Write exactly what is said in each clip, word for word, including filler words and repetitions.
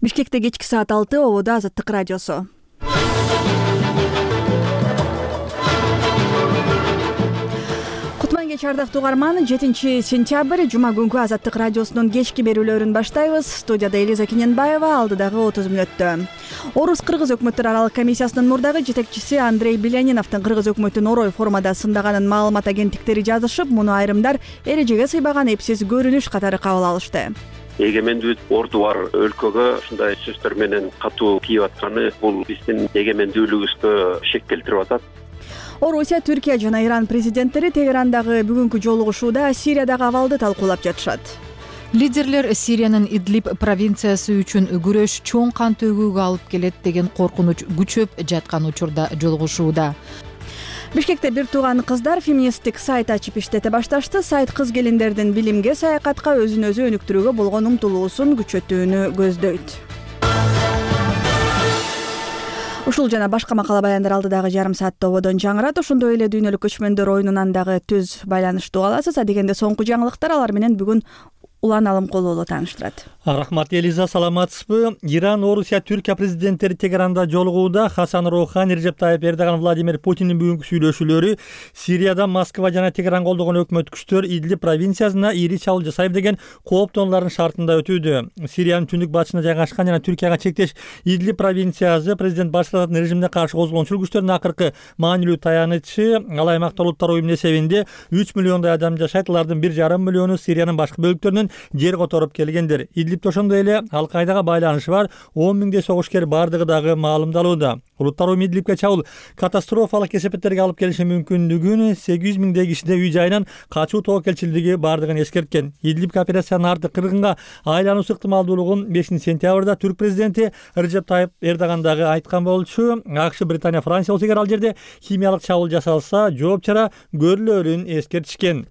Бишкекте кечки саат алты обода Азаттык радиосу. Кутман кеч ардактуу угарман, жетинчи сентябрь жума күнгү Азаттык радиосунун кечки берүүлөрүн баштайбыз. Студияда Элиза Киненбаева, алдыдагы отуз мүнөттө. Орус-кыргыз өкмөттөр аралык комиссиясынын мурдагы жетекчиси Андрей Беляниновдун кыргыз өкмөтүн орой формада сындаганын маалымат агенттиктери жазышып, муну айрымдар эрежеге сыйбаган эпсиз көрүнүш катары кабыл алышты. Эгемендүү орду бар өлкөгө ушундай сөздөр менен катуу тийип атканы бул биздин эгемендүүлүгүбүзгө шек келтирип атат. Орусия, Түркия жана Иран президенттери Тегерандагы бүгүнкү жолугушууда Сириядагы абалды талкуулап жатышат. Лидерлер Сириянын Идлиб провинциясы үчүн күрөш чоң кан төгүүгө алып келет деген коркунуч күчөп жаткан учурда жолугушууда. Бишкекте бир тууган кыздар феминисттик сайт ачып иштете башташты. Сайт кыз келиндердин билимге, саякатка, өзүн өзү өнүктүрүүгө болгон умтулуусун күчөтүүнү көздөйт. Ушул жана башка макала баяндар алдыдагы жарым саатта ободон жаңырат. Ошондой эле дүйнөлүк көчмөндөр оюнунан дагы түз байланыштуу каласыз. Адегенде соңку жаңылыктар, алар менен бүгүн Улан Алымкулуулу тааныштырат. Рахмат Элиза, саламатсызбы? Иран, Орусия, Түркия президенттери Тегеранда жолугууда. Хасан Роухани, Режеп Тайып Эрдоган, Владимир Путиндин бүгүнкү сүйлөшүүлөрү Сирияда Москва жана Тегеран колдогон өкмөт күчтөр Идлиб провинциясына ири чабуул жасайбы деген кооптоолордун шартында өтүүдө. Сириянын түндүк батышына жайгашкан жана Түркияга чектеш Идлиб провинциясы президент Башар Асаддын режимине каршы козголгон күчтөрдүн акыркы маанилүү таянычы. Ал аймакта улуттар уюмунун эсебинде үч миллиондой адам жашайт. Алардын бир жарым миллиону Сириянын башка бөлүктөрүнөн жер которуп келгендер. Идлибте ошондой эле Ал-Кайдага байланышы бар он миңдей согушкер бардыгы дагы маалымдалууда. Улуттар уюму Идлибке чабуул катастрофалык кесепеттерге алып келиши мүмкүндүгүн, сегиз жүз миңдей кишиде үй жайынан качуу тобокелчилдиги бардыгын эскерткен. Идлиб операциянын арты кыргынга айлануусу ыктымалдуулугун бешинчи сентябрда Түрк президенти Режеп Тайып Эрдоган дагы айткан болчу. АКШ, Британия, Франция болсо эгер ал жерде химиялык чабуул жасалса, жооп чара көрүлөрүн эскертишкен.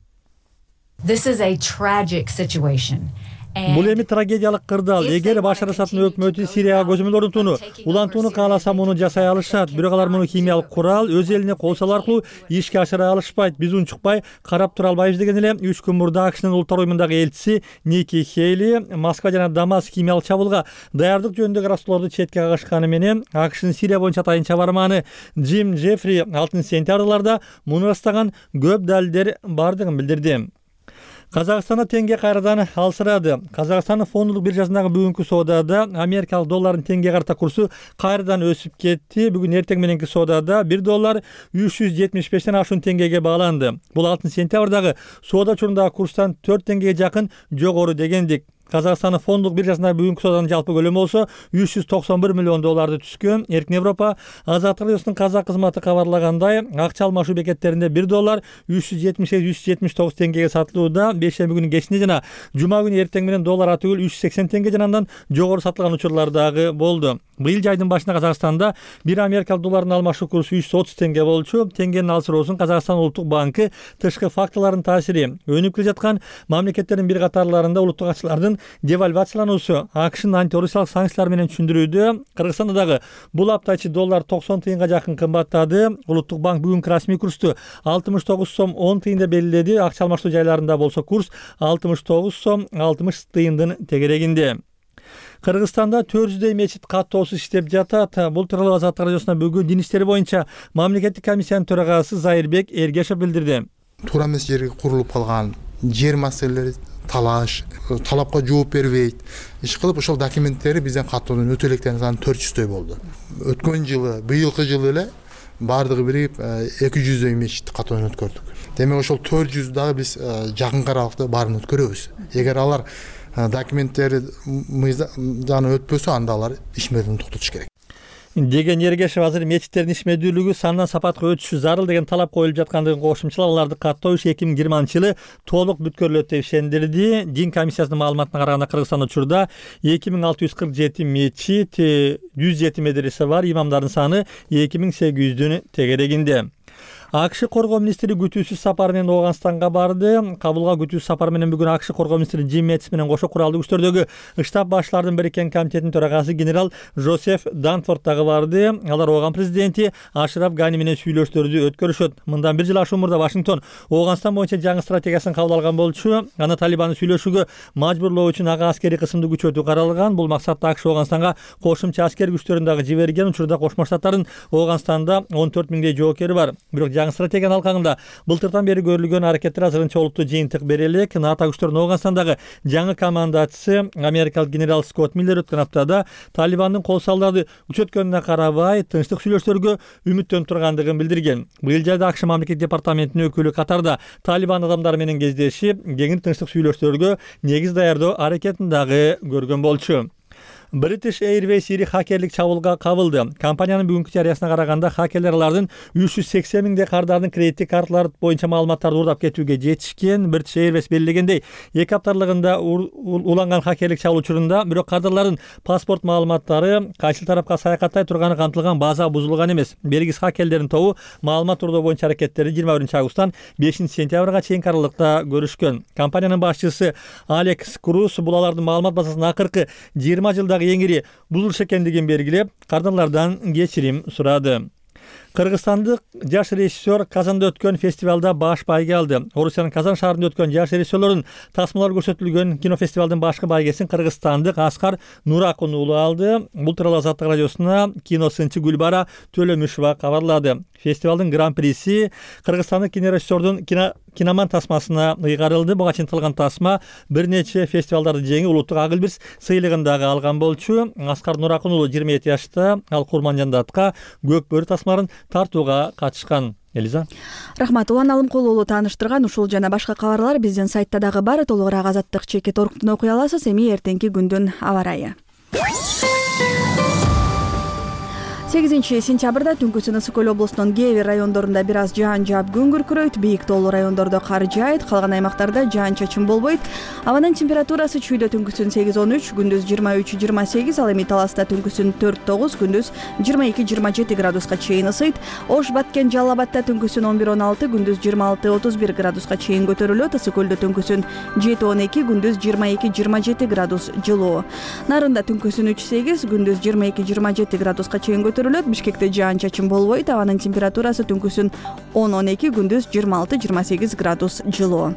This is a tragic situation. Бул эми трагедиялык кырдаал. Эгер Башар Асаддын өкмөтү Сирияга көзөмөл орнотууну, улантууну кааласа, муну жасай алышат. Бирок алар муну химиялык курал өз элине кол салуу аркылуу ишке ашыра алышпайт. Биз унчукпай карап тура албайбыз деген эле үч күн мурда АКШнын улуттар уюмундагы элчиси Ники Хейли Москва жана Дамаск химиялык чабуулга даярдык жөнүндөгү арастууларды четке кагышканы менен АКШнын Сирия боюнча атайынча барманы Джим Джеффри алтынчы сентябрда муну ырастаган көп далилдер бардыгын билдирди. Казакстанда теңге кайрадан алсырады. Казакстандын фондулук биржасындагы бүгүнкү соодада америкалык доллардын теңге карта курсу кайрадан өсүп кетти. Бүгүн эртең мененки соодада бир доллар үч жүз жетимиш бештен ашуун теңгеге бааланды. Бул алтынчы сентябрдагы соода учурундагы курстан төрт теңгеге жакын жогору дегендик. Казакстандын фондулук биржасында бүгүнкү сооданын жалпы көлөмү болсо үч жүз токсон бир миллион долларды түзгөн. Эркин Европа Азаттык радиосунун казак кызматы кабарлагандай, акча алмашуу бекеттеринде бир доллар үч жүз жетимиш сегиз үч жүз жетимиш тогуз теңгеге сатылууда. Бейшемби күнү кечинде жана жума күнү эртең менен доллар атүгүл үч жүз сексен теңге жана андан жогору сатылган учурлар дагы болду. Быйыл жайдын башында Казакстанда бир америкалык доллардын алмашуу курсу үч жүз отуз теңге болчу. Теңгенин алсыроосун Казакстан улуттук банкы тышкы факторлордун таасири, өнүп келе жаткан мамлекеттердин бир катарларында улуттук акчалардын девальвациялануусу, АКШнын антиорусиялык санкциялар менен түшүндүрүүдө. Кыргызстанда дагы бул апта ичи доллар токсон тыйынга жакын кымбаттады. Улуттук банк бүгүнкү расмий курсту алтымыш тогуз сом он тыйын деп белгиледи. Акча алмаштыруу жайларында болсо курс алтымыш тогуз сом алтымыш тыйындын тегерегинде. Кыргызстанда төрт жүздөй мечит каттоосуз иштеп жатат. Бул тууралуу Азаттык радиосуна бүгүн дин иштери боюнча мамлекеттик комиссиянын төрагасы Зайырбек Эргешев билдирди. Туура эмес жерге курулуп калган жер маселелери талаш, талапка жооп бербейт. Иш кылып ошол документтери бизден каттоонун өтө электеринин саны төрт жүздөй болду. Өткөн жылы, быйылкы жылы эле бардыгы бирип эки жүздөй мечит каттоонун өткөрдүк. Демек ошол төрт жүз дагы биз жакын аралыкта баарын өткөрөбүз. Эгер алар документтери мыйзам өтпөсө, анда алар ишмердин токтотуш керек деген Эргешев азыр мечиттердин ишмердүүлүгү сандан сапатка өтүшү зарыл деген талап коюлуп жаткандыгын кошумчалап, аларды каттоо иши эки миң жыйырманчы жылы толук бүткөрүлөт деп ишендирди. Дин комиссиясынын маалыматына караганда Кыргызстанда учурда эки миң алты жүз кырк жети мечит, жүз жети медресе бар, имамдардын саны эки миң сегиз жүздүн тегерегинде. АКШ коргоо министри күтүүсүз сапар менен Ооганстанга барды. Кабылга күтүүсүз сапар менен бүгүн АКШ коргоо министри Джим Мэтис менен кошо куралдуу күчтөрдөгү штаб башчыларынын бириккен комитетинин төрагасы генерал Жозеф Данфорд дагы барды. Алар Ооган президенти Ашраф Гани менен сүйлөшүүлөрдү өткөрүшөт. Мындан бир жыл ашуун мурда Вашингтон Ооганстан боюнча жаңы стратегиясын кабыл алган болчу. Аны Талибанды сүйлөшүүгө мажбурлоо үчүн ага аскерий кысымды күчөтүү каралган. Бул максатта АКШ Ооганстанга кошумча аскер күчтөрүн дагы жиберген. Учурда Кошмо Штаттардын Ооганстанда он төрт миңдей жоокери бар. Бирок жаңы стратегиянын алкагында былтырдан бери көрүлгөн аракеттер азырынча олуттуу жыйынтык бере элек. НАТО күчтөрүнүн Ооганстандагы жаңы командачысы америкалык генерал Скотт Миллер өткөн аптада Талибандын кол салдарды күчөткөнүнө карабай тынчтык сүйлөшүүлөргө үмүттөнүп тургандыгын билдирген. Быйыл жайда АКШ мамлекет департаментинин өкүлү катарда Талибан адамдары менен кездешип, кеңир тынчтык сүйлөшүүлөргө негиз даярдоо аракетин дагы көргөн болчу. British Airways ири хакерлик чабуулга кабылды. Компаниянын бүгүнкү жарыясына караганда хакерлер алардын үч жүз сексен миңдей кардардын кредиттик карталары боюнча маалыматтарды уурдап кетүүгө жетишкен. British Airways белгилегендей, эки апталыгында уланган хакерлик чабуул учурунда бирок кардарлардын паспорт маалыматтары кайсы тарапка саякаттай турганы камтылган база бузулган эмес. Белгисиз хакерлердин тобу маалымат уурдоо боюнча аракеттерди жыйырма биринчи августтан бешинчи сентябрга чейинки аралыкта көрүшкөн. Компаниянын башчысы Алекс Круз бул алардын маалымат базасын акыркы жыйырма жылдагы эң ири бузулуш экендигин белгилеп, кардарлардан кечирим сурады. Кыргызстандык жаш режиссер Казанда өткөн фестивалда баш байге алды. Орусиянын Казан шаарында өткөн жаш режиссерлордун тасмалары көрсөтүлгөн кинофестивалдын башкы байгесин кыргызстандык Аскар Нуракун уулу алды. Бул тууралуу Азаттык радиосуна киносынчы Гүлбара Төлөмүшова кабарлады. Фестивалдын гран-приси кыргызстандык кинорежиссердун киноман тасмасына ыйгарылды. Буга чейин тасма бир нече фестивалдарды жеңип, улуттук ак илбирс сыйлыгын дагы алган болчу. Аскар Нуракун уулу жыйырма эки жашта, ал Курманжандатка көк бөрү тасмаларын тартууга катышкан. Элиза. Рахмат. Улан Алымкул уулу тааныштырган ушул жана башка кабарлар биздин сайтта дагы бар. Толугураак Азаттык чекит оргтун окуй аласыз. Эми эртеңки күндүн аба ырайы. сегизинчи сентябрда түнкүсүн Ысык Көл облусунун кээ бир райондорунда бир аз жаан жаап күн күркүрөйт, бийик тоолуу райондордо кар жаайт, калган аймактарда жаан чачын болбойт. Абанын температурасы чүйдө түнкүсүн сегиз он үч, күндүз жыйырма үч жыйырма сегиз, ал эми Таласта түнкүсүн төрт тогуз, күндүз жыйырма эки жыйырма жети градуска чейин ысыйт. Ош, Баткен, Жалал Абадта түнкүсүн он бир он алты, күндүз жыйырма алты отуз бир градуска чейин көтөрүлөт. Ысык Көлдө түнкүсүн жети он эки, күндүз жыйырма эки жыйырма жети градус жылуу. Нарында түнкүсүн үч сегиз, күндүз жыйырма эки жыйырма жети градуска чейин көтөрүлөт. Бишкекте жаан чачын болбойт. Абанын температурасы түнкүсүн он он эки, күндүз жыйырма алты жыйырма сегиз градус жылуу.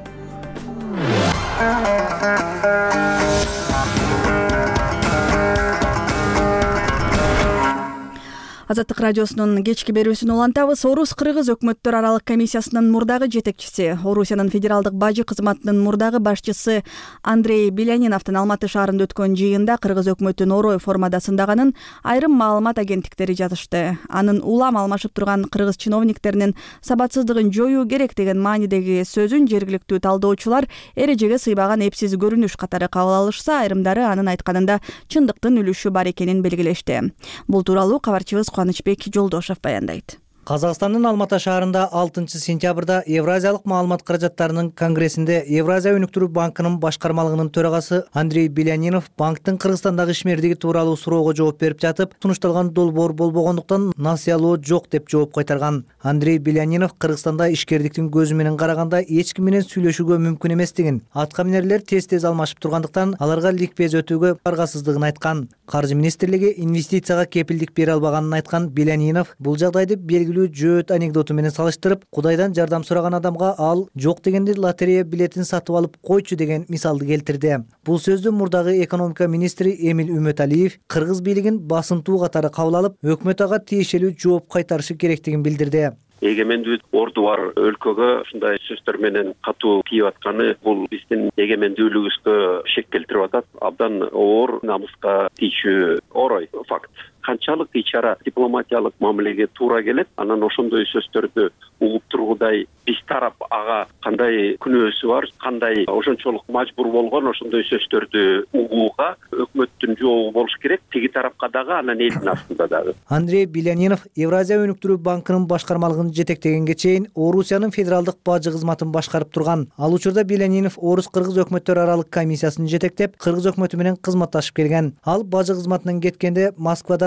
Азаттык радиосунун кечки берүүсүн улантабыз. Орус-кыргыз өкмөттөр аралык комиссиясынын мурдагы жетекчиси, Орусиянын федералдык бажы кызматынын мурдагы башчысы Андрей Беляниновдун Алматы шаарында өткөн жыйында кыргыз өкмөтүн орой формада сындаганын айрым маалымат агенттиктери жазышты. Анын улам алмашып турган кыргыз чиновниктеринин сабатсыздыгын жоюу керек деген маанидеги сөзүн жергиликтүү талдоочулар эрежеге сыйбаган эпсиз көрүнүш катары кабыл алышса, айрымдары анын айтканында чындыктын үлүшү бар экенин белгилешти. Бул тууралуу кабарчыбыз Кубанычбек Жолдошов баяндайт. Казакстандын Алматы шаарында алтынчы сентябрда Евразиялык маалымат каражаттарынын конгрессинде Евразия өнүктүрүү банкынын башкармалыгынын төрагасы Андрей Белянинов банктын Кыргызстандагы ишмердиги тууралуу суроого жооп берип жатып, сунушталган долбоор болбогондуктан насыялоо жок деп жооп кайтарган. Андрей Белянинов Кыргызстанда ишкердиктин көзү менен караганда эч ким менен сүйлөшүүгө мүмкүн эместигин, аткаминерлер тез-тез алмашып тургандыктан аларга ликбез өтүүгө баргасыздыгын айткан. Каржы министрлиги инвестицияга кепилдик бере албаганын айткан Белянинов бул жагдайды белгилүү жөөт анекдоту менен салыштырып, Кудайдан жардам сураган адамга ал жок дегенде лотерея билетин сатып алып койчу деген мисалды келтирди. Бул сөздү мурдагы экономика министри Эмил Үмөталиев кыргыз бийлигин басынтуу катары кабыл алып, өкмөт ага тиешелүү жооп кайтарышы керектигин билдирди. Эгемендүү орду бар өлкөгө ушундай сөздөр менен катуу тийип атканы бул биздин эгемендүүлүгүбүзгө шек келтирип атат. Абдан оор намыска тийчү орой факт. Канчалык ичара дипломатиялык мамилеге туура келет, анан ошондой сөздөрдү угуп тургудай биз тарап ага кандай күнөөсү бар, кандай ошончолук мажбур болгон ошондой сөздөрдү угууга өкмөттүн жообу болуш керек, тиги тарапка дагы, анан элдин астында дагы. Андрей Белянинов Евразия өнүктүрүү банкынын башкармалыгын жетектегенге чейин Орусиянын федералдык бажы кызматын башкарып турган. Ал учурда Белянинов Орус-кыргыз өкмөттөр аралык комиссиясын жетектеп, кыргыз өкмөтү менен кызматташып келген. Ал бажы кызматынан кеткенде Москвадагы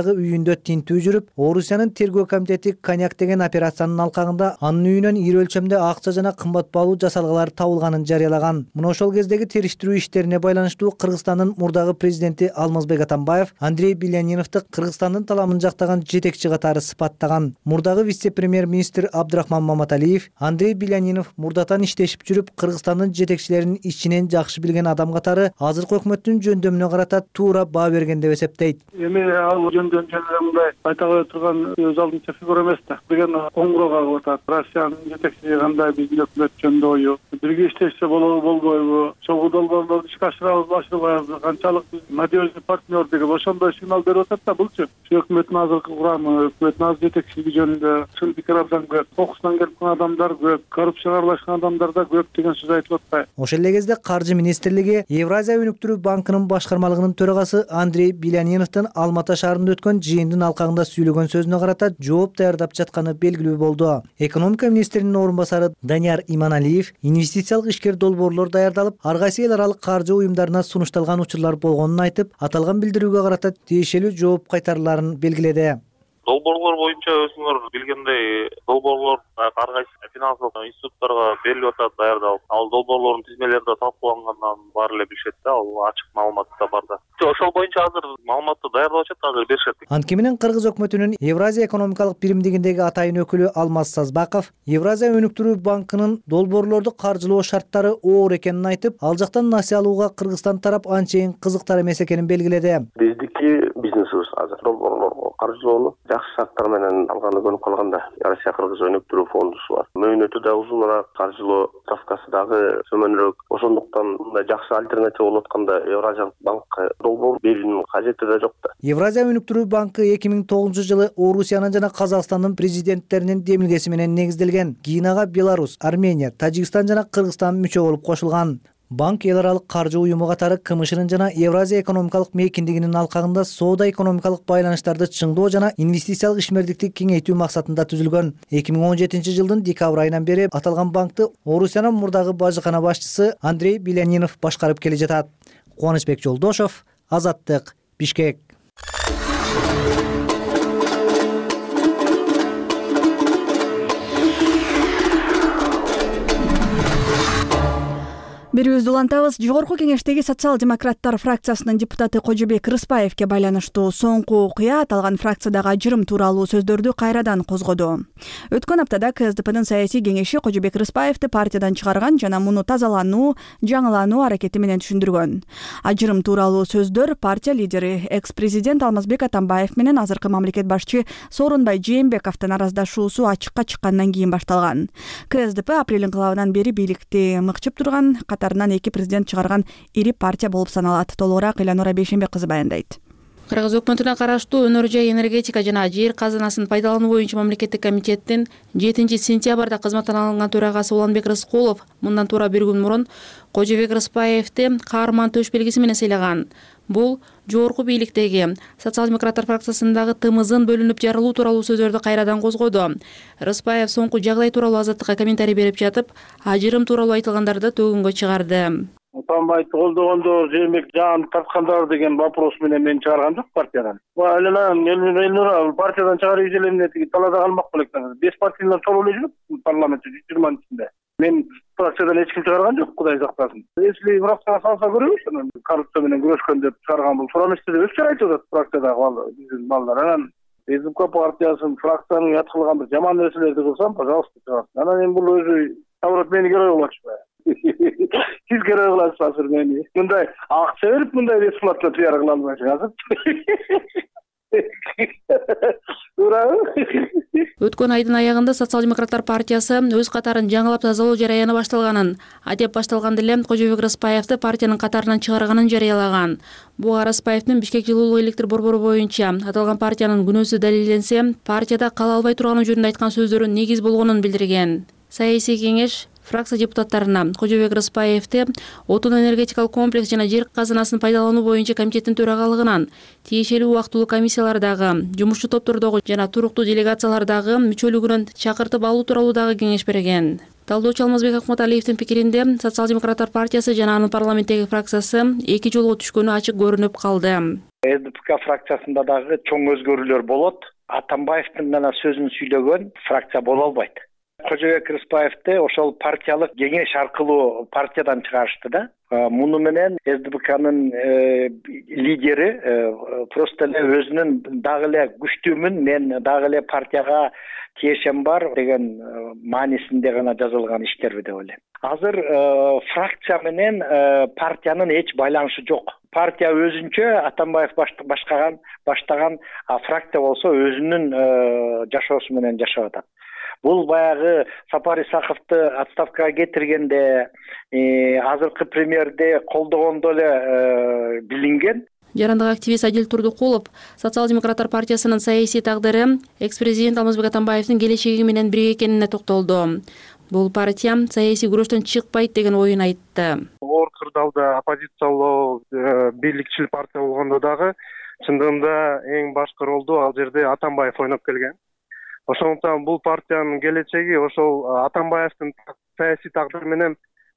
дагы үйүндө тинтүү жүрүп, Орусиянын тергөө комитети коньяк деген операциянын алкагында анын үйүнөн ири өлчөмдө акча жана кымбат баалуу жасалгалар табылганын жарыялаган. Мына ошол кездеги териштирүү иштерине байланыштуу Кыргызстандын мурдагы президенти Алмазбек Атамбаев Андрей Беляниновду Кыргызстандын таламын жактаган жетекчи катары сыпаттаган. Мурдагы вице-премьер-министр Абдрахман Маматалиев Андрей Белянинов мурдатан иштешип жүрүп, Кыргызстандын жетекчилерин ичинен жакшы билген адам катары азыркы өкмөттүн жөндөмүнө карата туура баа берген деп эсептейт. Эми ал жөндөм жөнүндө мындай айта кое турган өз алдынча фигура эмес да. Деген коңгуроо кагып атат. Россиянын жетекчиси кандай, биздин өкмөт жөнүндө ою, бирге иштешсе болобу болбойбу, чогуу долбоорлорду ишке ашырабызбы ашырбайбызбы, канчалык биз надежный партнер деген ошондой сигнал берип атат да. Булчу өкмөттүн азыркы курамы, өкмөттүн азыр жетекчилиги жөнүндө чын пикир абдан көп, кокустан келип калган адамдар көп, коррупцияга аралашкан адамдар да көп деген сөз айтылып атпайбы. Ошол эле кезде Каржы министрлиги Евразия өнүктүрүү банкынын башкармалыгынын төрагасы Андрей Беляниновдун Алматы шаарында өткөн жыйындын алкагында сүйлөгөн сөзүнө карата жооп даярдап жатканы белгилүү болду. Экономика министринин орун басары Данияр Иманалиев инвестициялык ишкер долбоорлор даярдалып, ар кайсы эл аралык каржы уюмдарына сунушталган учурлар болгонун айтып, аталган билдирүүгө карата тиешелүү жооп кайтарыларын белгиледи. Долбоорлор боюнча өзүңөр билгендей, долбоорлор ар кайсы финансылык институттарга берилип атат, даярдалып. Ал долбоорлордун тизмелери да талкуулангандан баары эле билишет да, ал ачык маалымат да бар да. Ошол боюнча азыр маалыматты даярдап атышат, азыр беришет. Анткени менен Кыргыз өкмөтүнүн Евразия экономикалык биримдигиндеги атайын өкүлү Алмаз Сазбаков Евразия өнүктүрүү банкынын долбоорлорду каржылоо шарттары оор экенин айтып, ал жактан насыя алууга Кыргызстан тарап анчейин кызыктар эмес экенин белгиледи. Биздики бизнесибиз азыр долбоорлорго каржылоону жакшы шарттар менен алганы көнүп калганда. Россия Кыргыз өнүктүрүү фондусу бар. Мөөнөтү да узунураак, каржылоо ставкасы дагы төмөнүрөөк. Ошондуктан мындай жакшы альтернатива болуп атканда Евразиялык банкка долбоор берүүнүн кажети да жок да. Евразия өнүктүрүү банкы эки миң тогузунчу жылы Орусиянын жана Казакстандын президенттеринин демилгеси менен негизделген. Кийин ага Беларусь, Армения, Тажикстан жана Кыргызстан мүчө болуп кошулган. Банк эл аралык каржы уюму катары КМШнын жана Евразия экономикалык мейкиндигинин алкагында соода экономикалык байланыштарды чыңдоо жана инвестициялык ишмердикти кеңейтүү максатында түзүлгөн. эки миң он жетинчи жылдын декабрь айынан бери аталган банкты Орусиянын мурдагы бажыкана башчысы Андрей Белянинов башкарып келе жатат. Кубанычбек Жолдошов, Азаттык, Бишкек. Берүүбүздү улантабыз. Жогорку кеңештеги социал-демократтар фракциясынын депутаты Кожобек Рыспаевке байланыштуу соңку окуя аталган фракциядагы ажырым тууралуу сөздөрдү кайрадан козгоду. Өткөн аптада КСДПнын саясий кеңеши Кожобек Рыспаевди партиядан чыгарган жана муну тазалануу, жаңылануу аракети менен түшүндүргөн. Ажырым тууралуу сөздөр партия лидери экс-президент Алмазбек Атамбаев менен азыркы мамлекет башчы Сооронбай Жээнбековдун араздашуусу ачыкка чыккандан кийин башталган. КСДП апрель инкылабынан бери бийликти мыкчып турган, катарынан эки президент чыгарган ири партия болуп саналат. Толугураак Эланора Бейшенбек кызы баяндайт. Кыргыз өкмөтүнө караштуу Өнөр жай энергетика жана жер казынасын пайдалануу боюнча мамлекеттик комитеттин жетинчи сентябрда кызматтан алынган төрагасы Уланбек Рыскулов мындан туура бир күн мурун Кожобек Рыспаевди каарман төш белгиси менен сыйлаган. Бул жогорку бийликтеги социал-демократтар фракциясындагы тымызын бөлүнүп жарылуу тууралуу сөздөрдү кайрадан козгоду. Рыспаев соңку жагдай тууралуу Азаттыкка комментарий берип жатып, ажырым тууралуу айтылгандарды төгүнгө чыгарды. Атамбаевди колдогондо Жээнбек жаан тарткандар деген вопрос менен мен чыгарган жок партиядан. Элнура партиядан чыгарып желемне тиги талаада калмак белек. беш партиялар толуп эле жүрүп парламентте жүз жыйырманын ичинде. Мен фракциядан эч ким чыгарган жок, Кудай сактасын. Если фракцияга салса көрөбүз, коррупция менен күрөшкөн деп чыгарган бул туура эмес деп өз айтып атат фракциядагы биздин балдар. Анан СДП партиясын фракцияны ят кылган бир жаман нерселерди кылсам, пожалуйста, чыгарсын. Анан эми бул өзү наоборот мени кереги кылып атышпайбы? Сиз кереги кыласыз азыр мени. Мындай акча берип мындай бесплатно пиар кыла албайсың азыр. Өткөн айдын аягында социал-демократтар партиясы өз катарын жаңылап тазалоо жараяны башталганын, адеп башталганда эле Кожобек Рыспаевди партиянын катарынан чыгарганын жарыялаган. Буга Рыспаевдин Бишкек жылуулук электр борбору боюнча аталган партиянын күнөөсү далилденсе, партияда кала албай турганы жөнүндө айткан сөздөрү негиз болгонун билдирген. Саясий кеңеш фракция депутаттарына Кожобек Рыспаевди отун энергетикалык комплекс жана жер казынасын пайдалануу боюнча комитеттин төрагалыгынан, тиешелүү убактылуу комиссиялардагы, жумушчу топтордогу жана туруктуу делегациялардагы мүчөлүгүнөн чакыртып алуу тууралуу дагы кеңеш берген. талдоочу Алмазбек Акматалиевдин пикиринде Социал-демократтар партиясы жана анын парламенттеги фракциясы эки жолго түшкөнү ачык көрүнүп калды. Эс Д П К фракциясында дагы чоң өзгөрүүлөр болот. Атамбаевдин гана сөзүн сүйлөгөн фракция боло албайт. Кожобек Рыспаевди ошол партиялык кеңеш аркылуу партиядан чыгарышты да. Муну менен Эс Д П Кнын лидери просто эле өзүнүн дагы эле күчтүүмүн, мен дагы эле партияга тиешем бар деген маанисинде гана жазылган иштерби деп ойлойм. Азыр фракция менен партиянын эч байланышы жок. Партия өзүнчө Атамбаев башкаган баштаган, а фракция болсо өзүнүн жашоосу менен жашап атат. Бул баягы Сапар Исаковду отставкага кетиргенде, азыркы премьерди колдогондо эле билинген. Жарандык активист Адил Турдукулов Социал-демократтар партиясынын саясий тагдыры экс-президент Алмазбек Атамбаевдин келечеги менен бирге экенине токтолду. Бул партия саясий күрөштөн чыкпайт деген оюн айтты. Оор кырдаалда оппозициялуу бийликчил партия болгондо дагы чындыгында эң башкы ролду ал жерде Атамбаев ойноп келген. Ошондуктан бул партиянын келечеги ошол Атамбаевдин саясий тагдыры менен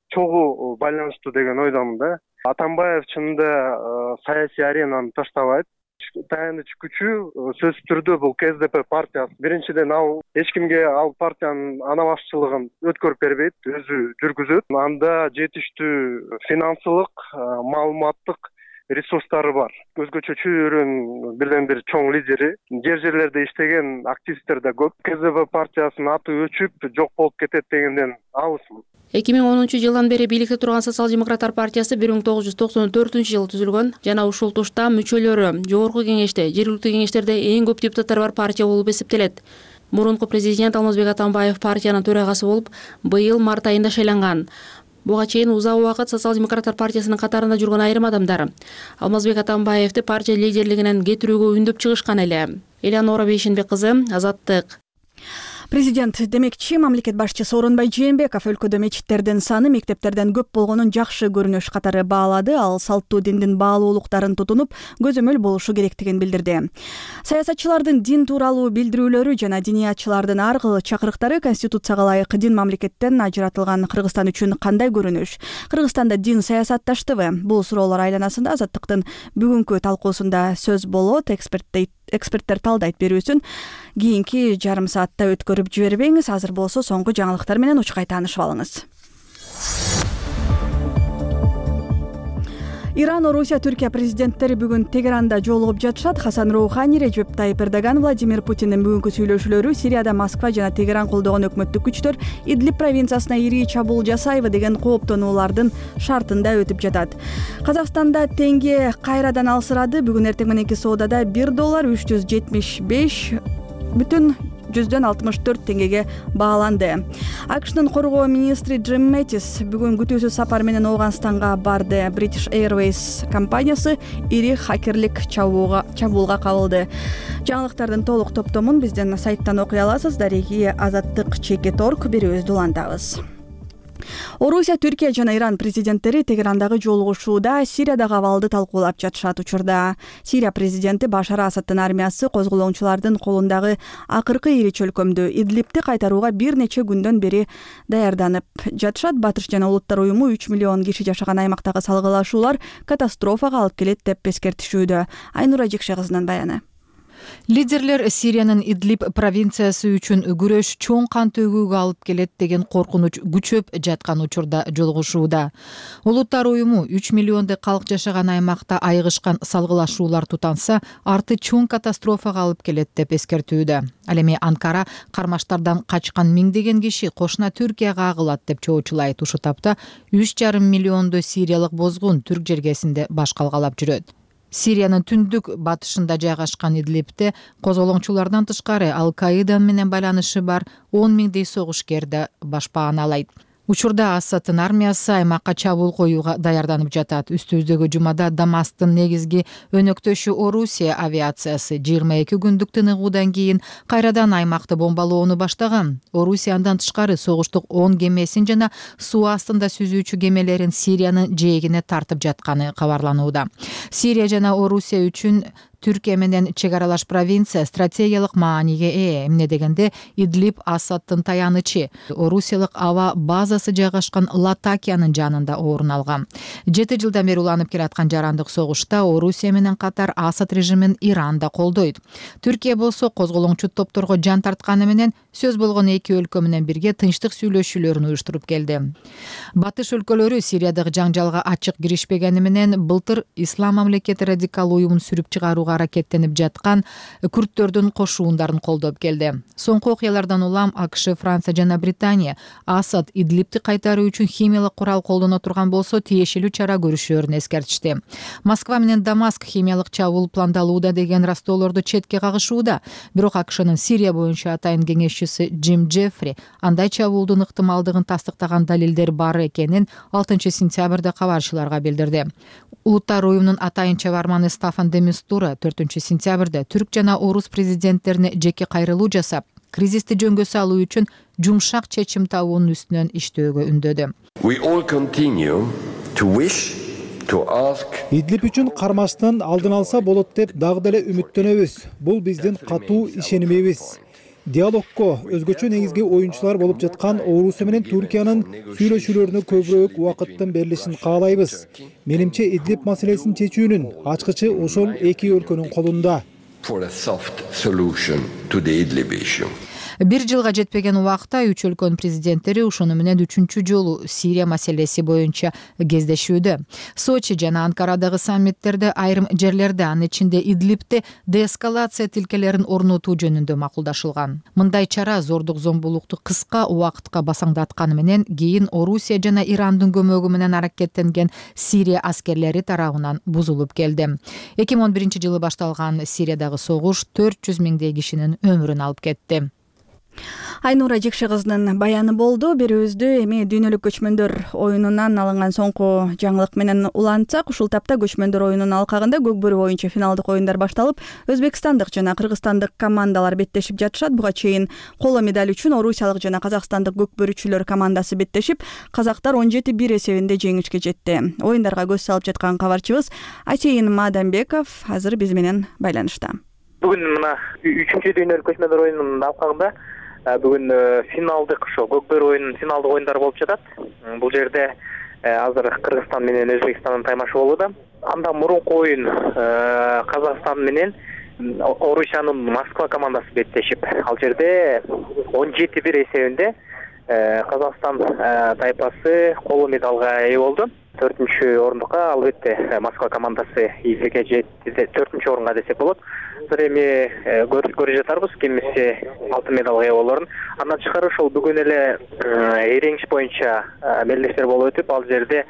чогуу байланыштуу деген ойдомун да. Атамбаев чынында саясий аренаны таштабайт. Таяныч күчү сөзсүз түрдө бул К С Д П партиясы. Биринчиден ал эч кимге ал партиянын ана башчылыгын өткөрүп бербейт, өзү жүргүзөт. Анда жетиштүү финансылык, маалыматтык ресурстары бар. Өзгөчө чөйрөнүн бирден бир чоң лидери, жер жерлерде иштеген активисттер да көп. К С Д П партиясынын аты өчүп, жок болуп кетет дегенден алысмын. эки миң онунчу жылдан бери бийликте турган Социал-демократтар партиясы бир миң тогуз жүз токсон төртүнчү жылы түзүлгөн жана ушул тушта мүчөлөрү жогорку кеңеште, жергиликтүү кеңештерде эң көп депутаттары бар партия болуп эсептелет. Мурунку президент Алмазбек Атамбаев партиянын төрагасы болуп, быйыл март айында шайланган. Буга чейин узак убакыт Социал-демократтар партиясынын катарында жүргөн айрым адамдар Алмазбек Атамбаевди партия лидерлигинен кетирүүгө үндөп чыгышкан эле. Элеонора Бейшенбек кызы, Азаттык. Президент демекчи, мамлекет башчысы Орунбай Жээнбеков өлкөдө мечиттердин саны мектептерден көп болгонун жакшы көрүнүш катары баалады. Ал салттуу диндин баалуулуктарын тутунуп, көзөмөл болушу керектигин билдирди. Саясатчылардын дин тууралуу билдирүүлөрү жана диниятчылардын ар кыл чакырыктары Конституцияга ылайык дин мамлекеттен ажыратылган Кыргызстан үчүн кандай көрүнүш? Кыргызстанда дин саясатташтыбы? Бул суроолор айланасында Азаттыктын бүгүнкү талкуусунда сөз болот. Эксперттер талдайт берүүсүн кийинки жарым саатта өткөрүп жибербеңиз. Азыр болсо соңку жаңылыктар менен учкай таанышып алыңыз. Иран, Орусия, Түркия президенттери бүгүн Тегеранда жолугуп жатышат. Хасан Роухани, Режеп Тайип Эрдоган, Владимир Путиндин бүгүнкү сүйлөшүүлөрү Сирияда Москва жана Тегеран колдогон өкмөттүк күчтөр Идлиб провинциясына ири чабуул жасайбы деген кооптонуулардын шартында өтүп жатат. Казакстанда теңге кайрадан алсырады. Бүгүн эртең мененки соодада бир доллар үч жүз жетимиш беш бүтүн жүздөн алтымыш төрт теңгеге бааланды. АКШнын коргоо министри Джим Мэттис бүгүн күтүүсүз сапар менен Ооганстанга барды. British Airways компаниясы ири хакерлик чабуулга кабылды. Жаңылыктардын толук топтомун биздин сайттан окуй аласыз. Дареги Азаттык чекит орг берүүбүздү улантабыз. Орусия, Түркия жана Иран президенттери Тегерандагы жолугушууда Сириядагы абалды талкуулап жатышат. Учурда Сирия президенти Башар Асадтын армиясы козголоңчулардын колундагы акыркы ири чөлкөмдү Идлибти кайтарууга бир нече күндөн бери даярданып жатышат. Батыш жана улуттар уюму үч миллион киши жашаган аймактагы салгылашуулар катастрофага алып келет деп эскертишүүдө. Айнура Жекше кызынын баяны. Лидерлер Сириянын Идлиб провинциясы үчүн күрөш чоң кан төгүүгө алып келет деген коркунуч күчөп жаткан учурда жолугушууда. Улуттар уюму үч миллиондой калк жашаган аймакта айыгышкан салгылашуулар тутанса, арты чоң катастрофага алып келет деп эскертүүдө. Ал эми Анкара кармаштардан качкан миңдеген киши кошуна Түркияга агылат деп чоочулайт. Ушул тапта үч жарым миллиондой сириялык бозгун түрк жергесинде баш калгалап жүрөт. Сириянын түндүк батышында жайгашкан Идлибте козголоңчулардан тышкары Ал-Каида менен байланышы бар он миңдей согушкер да башпаан алайт. Учурда Асадтын армиясы аймакка чабуул коюуга даярданып жатат. Үстүбүздөгү жумада Дамасктын негизги өнөктөшү Орусия авиациясы жыйырма эки күндүк тыныгуудан кийин кайрадан аймакты бомбалоону баштаган. Орусия андан тышкары согуштук он кемесин жана суу астында сүзүүчү кемелерин Сириянын жээгине тартып жатканы кабарланууда. Сирия жана Орусия үчүн Түркия менен чек аралаш провинция стратегиялык мааниге ээ. Эмне дегенде Идлиб Асадтын таянычы, Орусиялык аба базасы жайгашкан Латакиянын жанында орун алган. Жети жылдан бери уланып келаткан жарандык согушта Орусия менен катар Асад режимин Иран да колдойт. Түркия болсо козголоңчу топторго жан тартканы менен сөз болгон эки өлкө менен бирге тынчтык сүйлөшүүлөрүн уюштуруп келди. Батыш өлкөлөрү Сириядагы жаңжалга ачык киришпегени менен былтыр Ислам мамлекети радикал уюмун сүрүп чыгарууга аракеттенип жаткан күрттөрдүн кошуундарын колдоп келди. Соңку окуялардан улам АКШ, Франция жана Британия Асад Идлибти кайтаруу үчүн химиялык курал колдоно турган болсо тиешелүү чара көрүшөөрүн эскертишти. Москва менен Дамаск химиялык чабуул пландалууда деген растоолорду четке кагышууда. Бирок АКШнын Сирия боюнча атайын кеңешчиси Джим Джеффри андай чабуулдун ыктымалдыгын тастыктаган далилдер бар экенин алтынчы сентябрда кабарчыларга билдирди. Улуттар уюмунун атайын чабарманы Стафан де Мистура төртүнчү сентябрда түрк жана орус президенттерине жеке кайрылуу жасап, кризисти жөнгө салуу үчүн жумшак чечим табуунун үстүнөн иштөөгө үндөдү. Идлиб үчүн кармаштын алдын алса болот деп дагы деле үмүттөнөбүз. Бул биздин катуу ишенимибиз. Диалогко өзгөчө негизги оюнчулар болуп жаткан Орусия менен Түркиянын сүйлөшүүлөрүнө көбүрөөк убакыттын берилишин каалайбыз. Менимче Идлиб маселесин чечүүнүн ачкычы ошол эки өлкөнүн колунда. Бир жылга жетпеген убакта үч өлкөнүн президенттери ушуну менен үчүнчү жолу Сирия маселеси боюнча кездешүүдө. Сочи жана Анкарадагы саммиттерде айрым жерлерде, анын ичинде Идлибте деэскалация тилкелерин орнотуу жөнүндө макулдашылган. Мындай чара зордук зомбулукту кыска убакытка басаңдатканы менен кийин Орусия жана Ирандын көмөгү менен аракеттенген Сирия аскерлери тарабынан бузулуп келди. эки миң он биринчи жылы башталган Сириядагы согуш төрт жүз миңдей кишинин өмүрүн алып кетти. Айнура Жекше кызынын баяны болду. Берүүбүздү эми дүйнөлүк көчмөндөр оюнунан алынган соңку жаңылык менен улантсак, ушул тапта көчмөндөр оюнунун алкагында көкбөрү боюнча финалдык оюндар башталып, өзбекстандык жана кыргызстандык командалар беттешип жатышат. Буга чейин коло медаль үчүн орусиялык жана казакстандык көкбөрүчүлөр командасы беттешип, казактар он жети бир эсебинде жеңишке жетти. Оюндарга көз салып жаткан кабарчыбыз Атейин Мадамбеков азыр биз менен байланышта. Бүгүн мына үчүнчү дүйнөлүк көчмөндөр оюнунун алкагында бүгүн финалдык ошо көкбөрү оюнунун финалдык оюндары болуп жатат. Бул жерде азыр Кыргызстан менен Өзбекстандын таймашы болууда. Андан мурунку оюн Казакстан менен Орусиянын Москва командасы беттешип, ал жерде он жети бир эсебинде Казакстан тайпасы коло медалга ээ болду. Төртүнчү орундукка албетте Москва командасы ийгеге жетти, төртүнчү орунга десек болот. Азыр эми көрүп жатарбыз кимиси алтын медалга ээ болорун. Андан тышкары ошол бүгүн эле эреңиш боюнча мелдештер болуп өтүп, ал жерде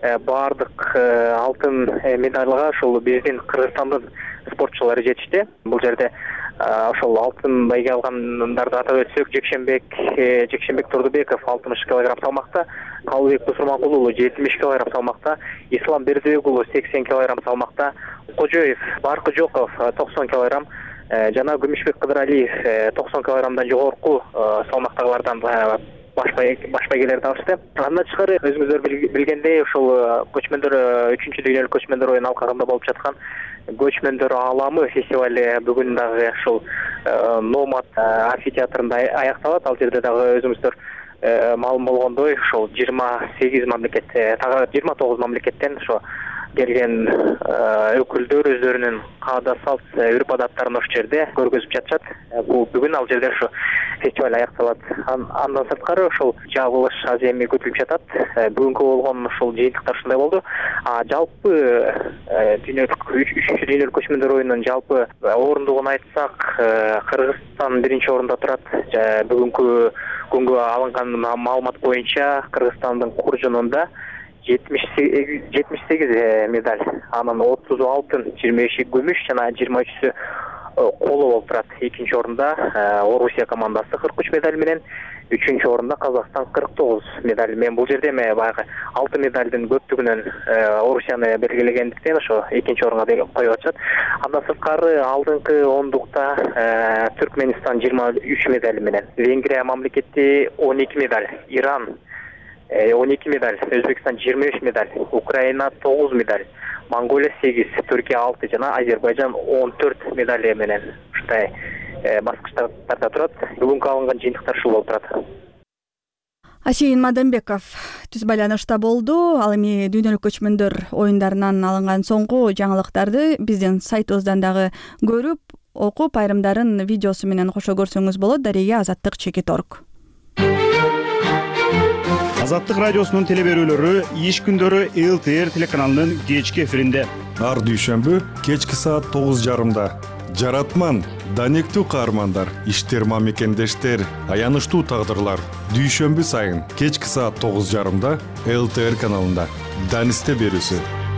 баардык алтын медалга ошол биздин Кыргызстандын спортчулары жетишти. Бул жерде ошол алтын байге алгандарды атап өтсөк, Жекшенбек Жекшенбек Турдубеков алтымыш килограмм салмакта, Калыбек Тусурманкул уулу жетимиш килограмм салмакта, Ислам Бердибек уулу сексен килограмм салмакта, Кожоев Баркыжоков токсон килограмм жана Күмүшбек Кыдыралиев токсон килограммдан жогорку салмактагылардан баш байгелерди алышты. Андан тышкары өзүңүздөр билгендей ошол көчмөндөр үчүнчү дүйнөлүк көчмөндөр оюнунун алкагында болуп жаткан көчмөндөр ааламы фестивали бүгүн дагы ушул Номад амфитеатрында аякталат. Ал жерде дагы өзүңүздөр маалым болгондой ошол жыйырма сегиз мамлекет, тагы жыйырма тогуз мамлекеттен ошо келген өкүлдөр өздөрүнүн каада салт, үрп адаттарын ошол жерде көргөзүп жатышат. Бул бүгүн ал жерде ошо фестиваль аякталат. Андан сырткары ошол жабылыш азыр эми күтүлүп жатат. Бүгүнкү болгон ошол жыйынтыктар ушундай болду. А жалпы дүйнөлүк үчүнчү дүйнөлүк көчмөндөр оюнунун жалпы орундугун айтсак, Кыргызстан биринчи орунда турат. Бүгүнкү күнгө алынган маалымат боюнча Кыргызстандын куржунунда жетимиш сегиз медаль, анын отузу алтын, жыйырма беши күмүш жана жыйырма үчүсү коло болуп турат. Экинчи орунда Орусия командасы кырк үч медаль менен, үчүнчү орунда Казакстан кырк тогуз медаль менен. Бул жерде эми баягы алтын медальдын көптүгүнөн Орусияны белгилегендиктен ошо экинчи орунга коюп атышат. Андан сырткары алдыңкы ондукта Түркменистан жыйырма үч медаль менен, Венгрия мамлекети он эки медаль, Иран он эки медаль, Өзбекстан жыйырма үч медаль, Украина тогуз медаль, Монголия сегиз, Түркия алты жана Азербайжан он төрт медаль менен ушундай баскычтарда турат. Бүгүнкү алынган жыйынтыктар ушул болуп турат. Асейин Мадамбеков түз байланышта болду. Ал эми дүйнөлүк көчмөндөр оюндарынан алынган соңку жаңылыктарды биздин сайтыбыздан дагы көрүп, окуп, айрымдарын видеосу менен кошо көрсөңүз болот. Дареге азаттык чекит точка орг. Азаттык радиосунун телеберүүлөрү иш күндөрү эл ти эр телеканалынын кечки эфиринде. Ар дүйшөмбү кечки саат тогуз жарымда. Жаратман, данектүү каармандар, иштер мамекендештер, аянычтуу тагдырлар. Дүйшөмбү сайын кечки саат тогуз жарымда эл ти эр каналында. Данисте берүүсү.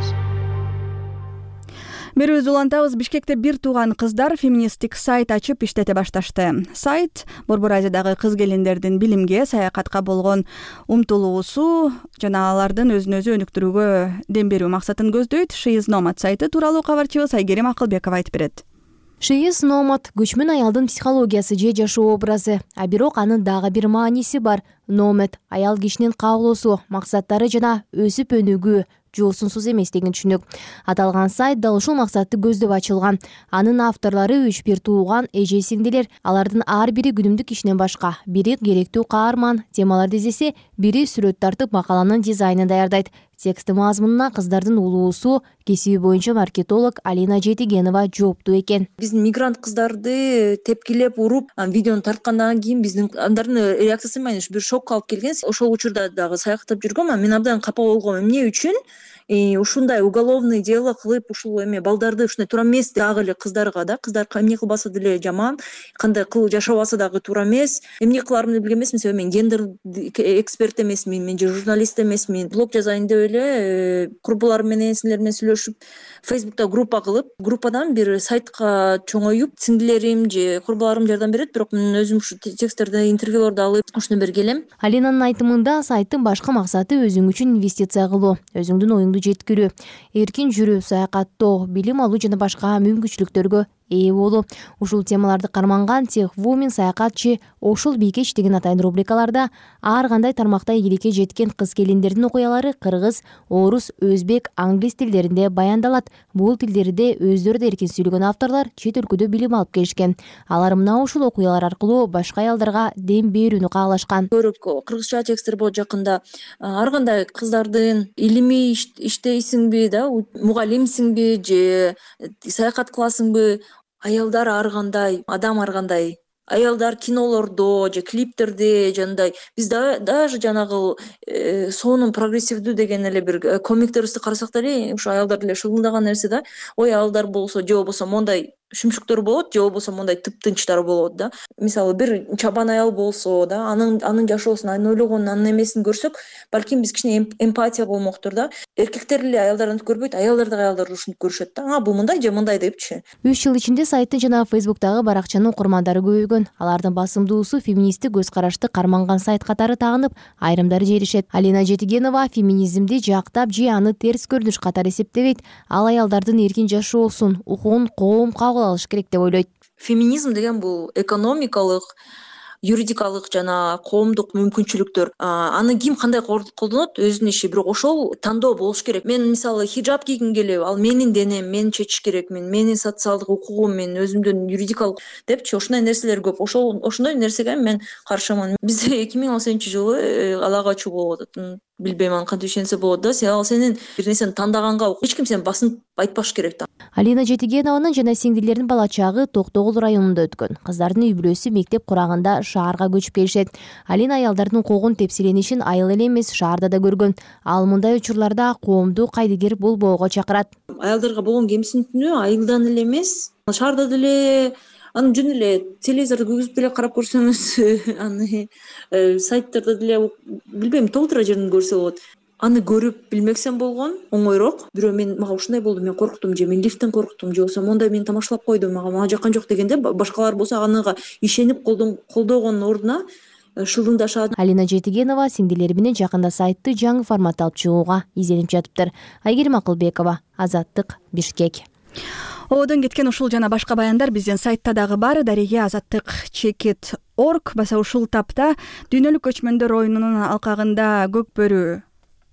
Берүүбүздү улантабыз. Бишкекте бир тууган кыздар феминисттик сайт ачып иштете башташты. Сайт Борбор Азиядагы кыз келиндердин билимге, саякатка болгон умтулуусу жана алардын өзүн өзү өнүктүрүүгө дем берүү максатын көздөйт. She is Nomad сайты тууралуу кабарчыбыз Айгерим Акылбекова айтып берет. She is Nomad көчмөн аялдын психологиясы же жашоо образы, а бирок анын дагы бир мааниси бар. Nomad аял кишинин каалоосу, максаттары жана өсүп өнүгүү жоосунсуз эмес деген түшүнүк. Аталган сайт дал ушул максатты көздөп ачылган. Анын авторлору үч бир тууган эже сиңдилер. Алардын ар бири күнүмдүк ишинен башка, бири керектүү каарман темаларды издесе, бири сүрөт тартып макаланын дизайнын даярдайт. Тексти мазмунуна кыздардын улуусу кесиби боюнча маркетолог Алина Жетигенова жооптуу экен. Биздин мигрант кыздарды тепкилеп уруп, видеону тарткандан кийин биздин андардын реакциясы менен бир шокко алып келген. Ошол учурда дагы саякаттап жүргөм, мен абдан капа болгом. Эмне үчүн ушундай уголовный дело кылып, ушул эме балдарды ушундай туура эмес дагы эле кыздарга да, кыздар эмне кылбаса деле жаман, кандай кылып жашабаса дагы туура эмес. Эмне кыларымды билген эмесмин, себеби мен гендер эксперт эмесмин, мен же журналист эмесмин. Блог жазайын деп эле курбуларым менен, сиңдилер менен сүйлөшүп, Facebook'та группа кылып, группадан бир сайтка чоңоюп, сиңдилерим же курбуларым жардам берет, бирок мен өзүм ушу тексттерди, интервьюлорду алып, ушуну бергелем. Алинанын айтымында сайттын башкы максаты өзүң үчүн инвестиция кылуу, өзүңдүн оюңду жеткирүү, эркин жүрүү, саякаттоо, билим алуу жана башка мүмкүнчүлүктөргө ээ болуу. Ушул темаларды карманган Тех Women саякатчы Ошол Бийкеч деген атайын рубрикаларда ар кандай тармакта ийгиликке жеткен кыз келиндердин окуялары кыргыз, орус, өзбек, англис тилдеринде баяндалат. Бул тилдерде өздөрү да эркин сүйлөгөн авторлор чет өлкөдө билим алып келишкен. Алар мына ушул окуялар аркылуу башка аялдарга дем берүүнү каалашкан. Көрөп кыргызча тексттер болот жакында. Ар кандай кыздардын илимий иштейсиңби да, мугалимсиңби же саякат кыласыңбы, аялдар ар кандай, адам ар кандай. Аялдар кинолордо же клиптерде жандай биз даже жанагы сонун прогрессивдүү деген эле бир комиктерибизди карасак деле ушу аялдар деле шылыңдаган нерсе да. Ой, аялдар болсо же болбосо мондай шүмшүктөр болот, же болбосо мондай тыптынчтар болот да. Мисалы бир чабан аял болсо да, анын анын жашоосун, анын ойлогонун, анын эмесин көрсөк, балким биз кичине эмпатия болмоктур да. Эркектер эле аялдарды көрбөйт, аялдар да аялдарды ушинтип көрүшөт да. А бул мындай же мындай депчи. үч жыл ичинде сайттын жана Facebook'тагы баракчанын окурмандары көбөйгөн. Алардын басымдуусу феминисттик көз карашты карманган сайт катары тагынып, айрымдары жеришет. Алина Жетигенова феминизмди жактап же аны терс көрүнүш катары эсептебейт. Ал аялдардын эркин жашоосун, укугун коом кабыл алыш керек деп ойлойт. Феминизм деген бул экономикалык, юридикалык жана коомдук мүмкүнчүлүктөр. Аны ким кандай колдонот өзүнүн иши, бирок ошол тандоо болуш керек. Мен мисалы хиджаб кийгим келеби, ал менин денем, мен чечиш керекмин, менин социалдык укугум, мен өзүмдүн юридикалык депчи, ошондой нерселер көп. Ошол ошондой нерсеге мен каршымын. Бизде эки миң он сегизинчи жылы ала качуу болуп атат. Билбейм аны кантип ишенсе болот да. Сен ал сенин бир нерсени тандаганга эч ким сени басынып айтпаш керек да. Алина Жетигенованын жана сиңдилеринин бала чагы Токтогул районунда өткөн. Кыздардын үй бүлөсү мектеп кураганда шаарга көчүп келишет. Алина аялдардын когун тепсиленишин айыл эле эмес, шаарда да көргөн. Ал мындай учурларда коомду кайдыгер болбоого чакырат. Аялдарга болгон кемсинтүүнү айылдан эле эмес, шаарда деле аны жөн эле телевизорду көгүзүп деле карап көрсөңүз, аны сайттарда деле билбейм, толтура жерин көрсө болот. Аны көрүп билмексем болгон оңойрок. Бирөө мен мага ушундай болду, мен корктум же мен лифттен корктум же болбосо мондай мени тамашалап койду, мага мага жаккан жок дегенде башкалар болсо аныга ишенип колдогондун ордуна шылыңдашат. Алина Жетигенова сиңдилери менен жакында сайтты жаңы форматта алып чыгууга изденип жатыптыр. Айгерим Акылбекова, Азаттык, Бишкек. Одон кеткен ушул жана башка баяндар биздин сайтта дагы бар. Дареге азаттык чекит точка орг. Баса ушул тапта дүйнөлүк көчмөндөр оюнунун алкагында көк бөрү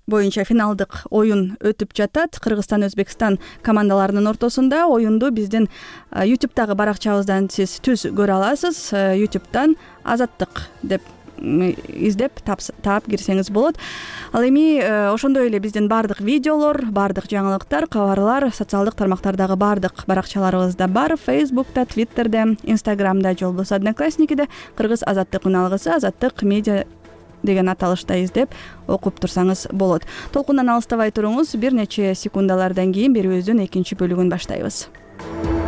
боюнча финалдык оюн өтүп жатат. Кыргызстан Өзбекстан командаларынын ортосунда. Оюнду биздин ютубтагы баракчабыздан сиз түз көрө аласыз. ютубтан азаттык деп издеп таап кирсеңиз болот. Ал эми ошондой эле биздин баардык видеолор, баардык жаңылыктар, кабарлар социалдык тармактардагы баардык баракчаларыбызда бар. Фейсбукта, Твиттерде, Инстаграмда же болбосо Одноклассникиде кыргыз азаттыктын алгысы азаттык медиа деген аталышта издеп окуп турсаңыз болот. Толкундан алыстабай туруңуз. Бир нече секундалардан кийин берүүбүздүн экинчи бөлүгүн баштайбыз.